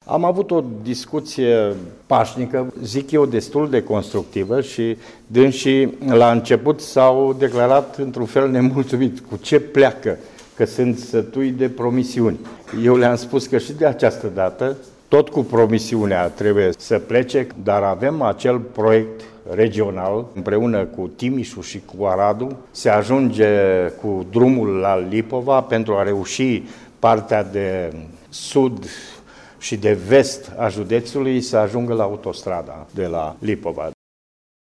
Am avut o discuție pașnică, zic eu, destul de constructivă și dânsii la început s-au declarat într-un fel nemulțumit. Cu ce pleacă? Că sunt sătui de promisiuni. Eu le-am spus că și de această dată, tot cu promisiunea trebuie să plece, dar avem acel proiect regional, împreună cu Timișul și cu Aradul, se ajunge cu drumul la Lipova pentru a reuși partea de sud și de vest a județului să ajungă la autostrada de la Lipova.